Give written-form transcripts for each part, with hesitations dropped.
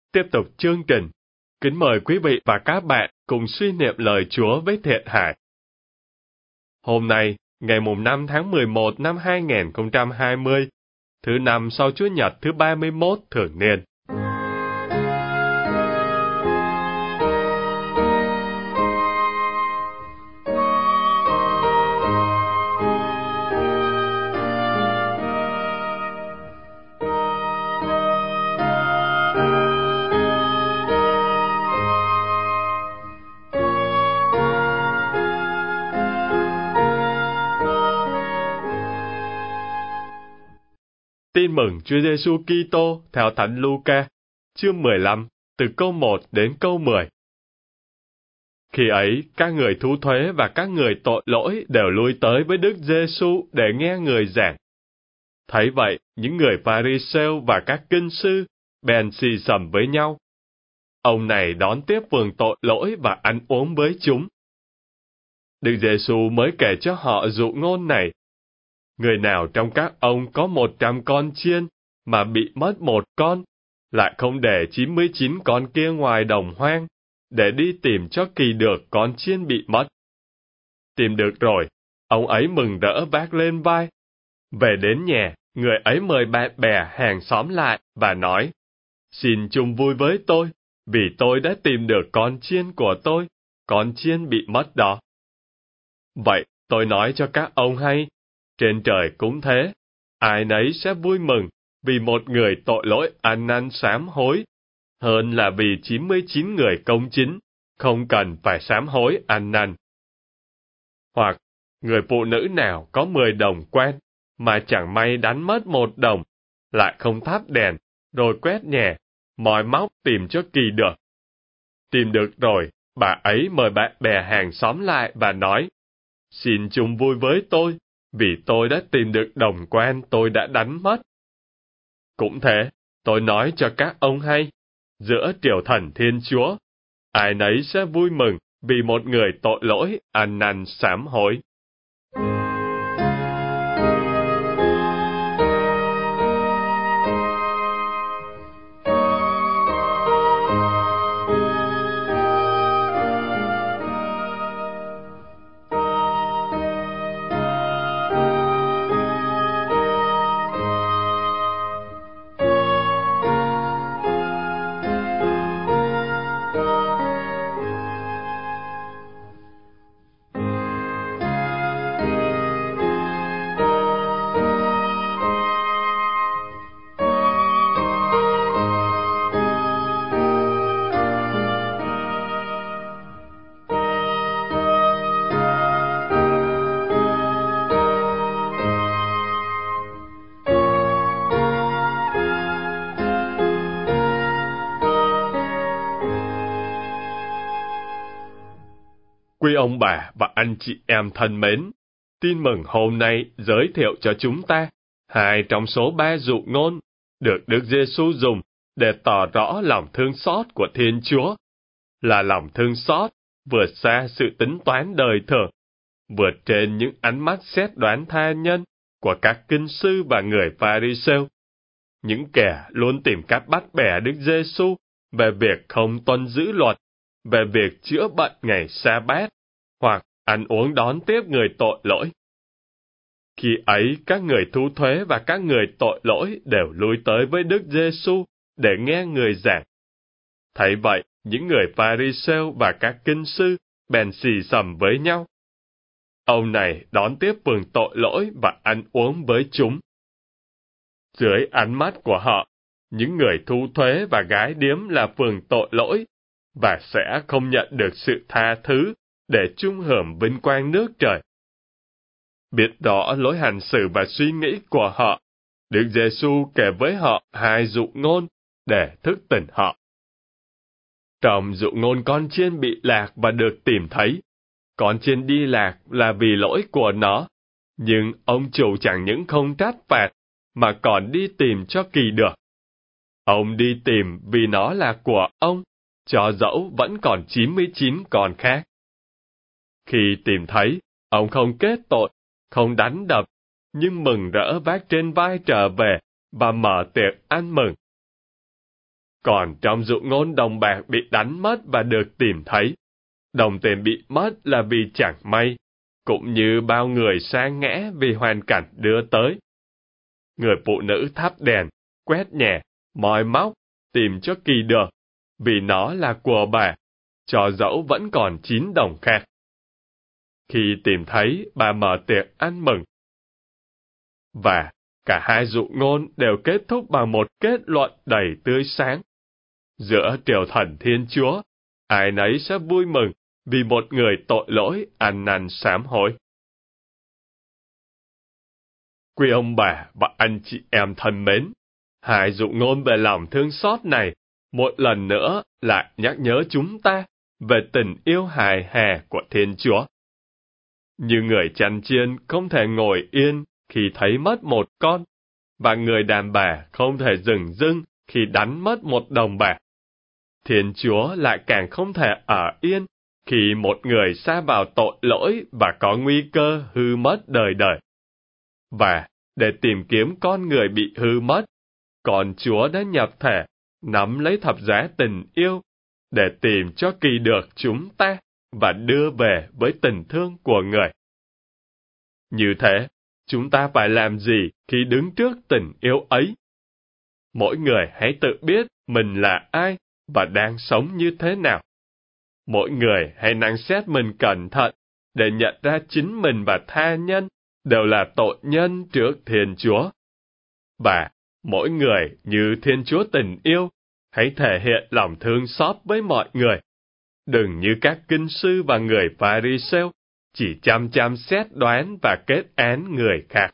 Tiếp tục chương trình. Kính mời quý vị và các bạn cùng suy niệm lời Chúa với Thiện Hải. Hôm nay, ngày 5 tháng 11 năm 2020, thứ năm sau Chúa Nhật thứ 31 thường niên. Tin mừng Chúa Giêsu Kitô theo Thánh Luca, chương 15, từ câu 1 đến câu 10. Khi ấy, các người thu thuế và các người tội lỗi đều lui tới với Đức Giêsu để nghe người giảng. Thấy vậy, những người Pha-ri-sêu và các kinh sư bèn xì xầm với nhau. Ông này đón tiếp phường tội lỗi và ăn uống với chúng. Đức Giêsu mới kể cho họ dụ ngôn này. Người nào trong các ông có 100 con chiên, mà bị mất một con, lại không để 99 con kia ngoài đồng hoang, để đi tìm cho kỳ được con chiên bị mất. Tìm được rồi, ông ấy mừng rỡ vác lên vai. Về đến nhà, người ấy mời bạn bè hàng xóm lại và nói, xin chung vui với tôi, vì tôi đã tìm được con chiên của tôi, con chiên bị mất đó. Vậy, tôi nói cho các ông hay, trên trời cũng thế, ai nấy sẽ vui mừng vì một người tội lỗi ăn năn sám hối, hơn là vì 99 người công chính, không cần phải sám hối ăn năn. Hoặc, người phụ nữ nào có 10 đồng quen, mà chẳng may đánh mất 1 đồng, lại không thắp đèn, rồi quét nhà, moi móc tìm cho kỳ được. Tìm được rồi, bà ấy mời bạn bè hàng xóm lại và nói, xin chung vui với tôi, vì tôi đã tìm được đồng quen tôi đã đánh mất. Cũng thế, tôi nói cho các ông hay, giữa triều thần Thiên Chúa, ai nấy sẽ vui mừng vì một người tội lỗi ăn năn sám hối. Quý ông bà và anh chị em thân mến, tin mừng hôm nay giới thiệu cho chúng ta 2 trong số 3 dụ ngôn được Đức Giêsu dùng để tỏ rõ lòng thương xót của Thiên Chúa, là lòng thương xót vượt xa sự tính toán đời thường, vượt trên những ánh mắt xét đoán tha nhân của các kinh sư và người Pha-ri-sêu, những kẻ luôn tìm cách bắt bẻ Đức Giêsu về việc không tuân giữ luật, về việc chữa bệnh ngày sa-bát, hoặc ăn uống đón tiếp người tội lỗi. Khi ấy, các người thu thuế và các người tội lỗi đều lui tới với Đức Giêsu để nghe người giảng. Thấy vậy, những người Pha-ri-sêu và các kinh sư bèn xì xầm với nhau. Ông này đón tiếp phường tội lỗi và ăn uống với chúng. Dưới ánh mắt của họ, những người thu thuế và gái điếm là phường tội lỗi, và sẽ không nhận được sự tha thứ để chung hưởng vinh quang nước trời. Biết rõ lối hành xử và suy nghĩ của họ, Đức Giêsu kể với họ 2 dụ ngôn để thức tỉnh họ. Trong dụ ngôn con chiên bị lạc và được tìm thấy, con chiên đi lạc là vì lỗi của nó, nhưng ông chủ chẳng những không trách phạt, mà còn đi tìm cho kỳ được. Ông đi tìm vì nó là của ông, cho dẫu vẫn còn 99 con khác. Khi tìm thấy, ông không kết tội, không đánh đập, nhưng mừng rỡ vác trên vai trở về và mở tiệc ăn mừng. Còn trong dụ ngôn đồng bạc bị đánh mất và được tìm thấy, đồng tiền bị mất là vì chẳng may, cũng như bao người sa ngã vì hoàn cảnh đưa tới. Người phụ nữ thắp đèn, quét nhà, moi móc, tìm cho kỳ được, vì nó là của bà, cho dẫu vẫn còn 9 đồng khác. Khi tìm thấy, bà mở tiệc ăn mừng. Và cả hai dụ ngôn đều kết thúc bằng một kết luận đầy tươi sáng. Giữa triều thần Thiên Chúa, ai nấy sẽ vui mừng vì một người tội lỗi ăn năn sám hối. Quý ông bà và anh chị em thân mến, hai dụ ngôn về lòng thương xót này một lần nữa lại nhắc nhớ chúng ta về tình yêu hài hà của Thiên Chúa. Như người chăn chiên không thể ngồi yên khi thấy mất một con, và người đàn bà không thể dừng dưng khi đánh mất một đồng bạc, Thiên Chúa lại càng không thể ở yên khi một người sa vào tội lỗi và có nguy cơ hư mất đời đời. Và để tìm kiếm con người bị hư mất, con Chúa đã nhập thể, nắm lấy thập giá tình yêu, để tìm cho kỳ được chúng ta và đưa về với tình thương của người. Như thế, chúng ta phải làm gì khi đứng trước tình yêu ấy? Mỗi người hãy tự biết mình là ai và đang sống như thế nào. Mỗi người hãy năng xét mình cẩn thận để nhận ra chính mình và tha nhân đều là tội nhân trước Thiên Chúa. Và mỗi người như Thiên Chúa tình yêu, hãy thể hiện lòng thương xót với mọi người. Đừng như các kinh sư và người Pha-ri-sêu, chỉ chăm xét đoán và kết án người khác.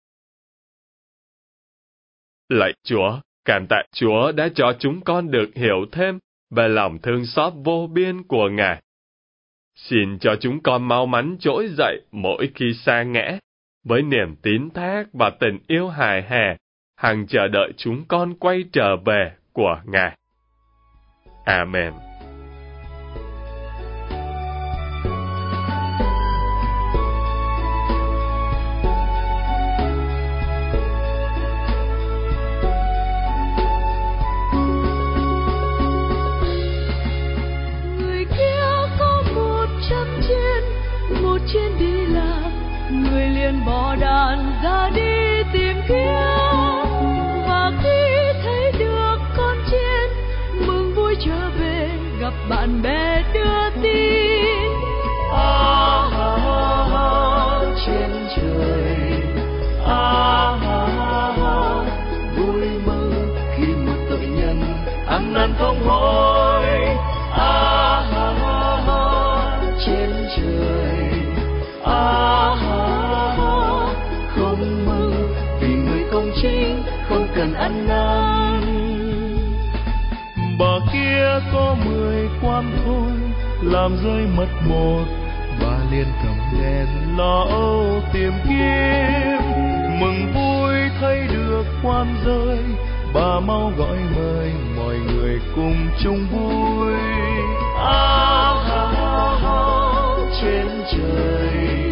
Lạy Chúa, cảm tạ Chúa đã cho chúng con được hiểu thêm về lòng thương xót vô biên của Ngài. Xin cho chúng con mau mắn trỗi dậy mỗi khi sa ngã, với niềm tín thác và tình yêu hài hà, hằng chờ đợi chúng con quay trở về của Ngài. Amen. Trên đi lạc, người liền bỏ đàn ra đi tìm kiếm, và khi thấy được con chiên mừng vui trở về, gặp bạn bè đưa tin. Trên trời, vui mừng khi một tội nhân ăn năn không hối. Trên trời, không mừng vì người công chính không cần ăn năn. Bà kia có 10 quan thôi, làm rơi mất một, bà liền cầm đèn lo âu tìm kiếm. Mừng vui thấy được quan rơi, bà mau gọi mời mọi người cùng chung vui. Trên trời,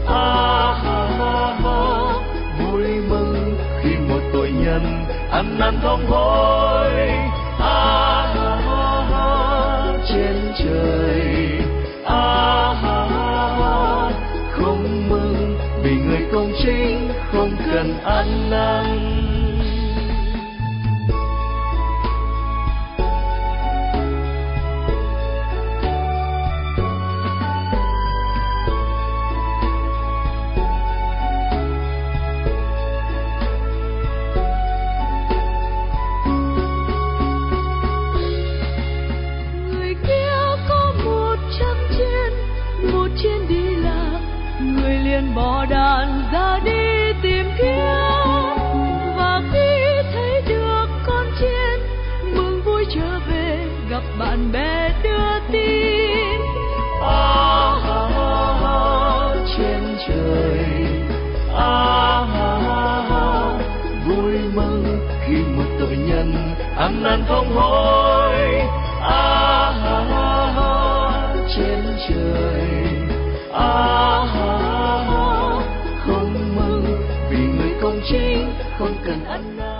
vui mừng khi một tội nhân ăn năn không hối. Trên trời, không mừng vì người công chính không cần ăn năn. Bỏ đàn ra đi tìm kiếm, và khi thấy được con chiên mừng vui trở về, gặp bạn bè đưa tin. Trên trời, vui mừng khi một tội nhân ăn năn không hối. Trên trời, không mừng vì người công chính không cần ăn năn.